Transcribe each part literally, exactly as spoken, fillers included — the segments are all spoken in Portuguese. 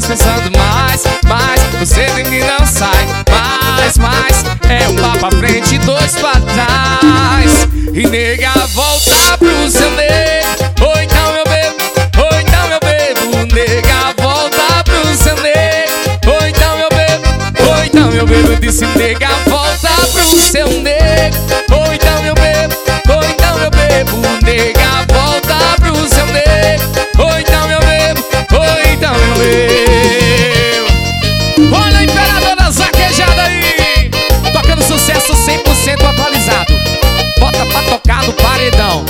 pensando mais, mais, você de mim não sai. Mais, mais, é um passo pra frente e dois pra trás. E nega, volta pro seu nego. Ou então eu bebo, ou então eu bebo. Nega, volta pro seu nego. Ou então eu bebo, ou então eu bebo. Eu disse, nega, volta pro seu nego. Ou então eu bebo, ou então eu bebo. Nega, volta pro seu nego. Ou então eu bebo, ou então eu bebo. Olha a imperadora zaquejada aí, tocando sucesso cem por cento atualizado. Bota pra tocar no paredão.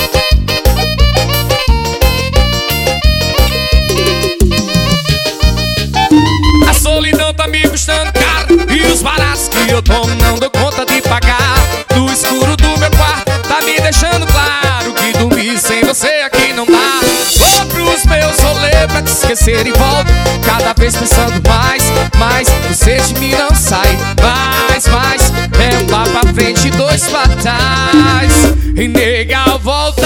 A solidão tá me custando caro, e os baratos que eu tomo não dou conta de pagar. No escuro do meu quarto tá me deixando claro que dormir sem você aqui não dá. Vou pros meus rolês pra te esquecer e volto, cada vez pensando mais, mais, você de mim não sai. Mais, mais, é um passo pra frente e dois pra trás. E nega, volta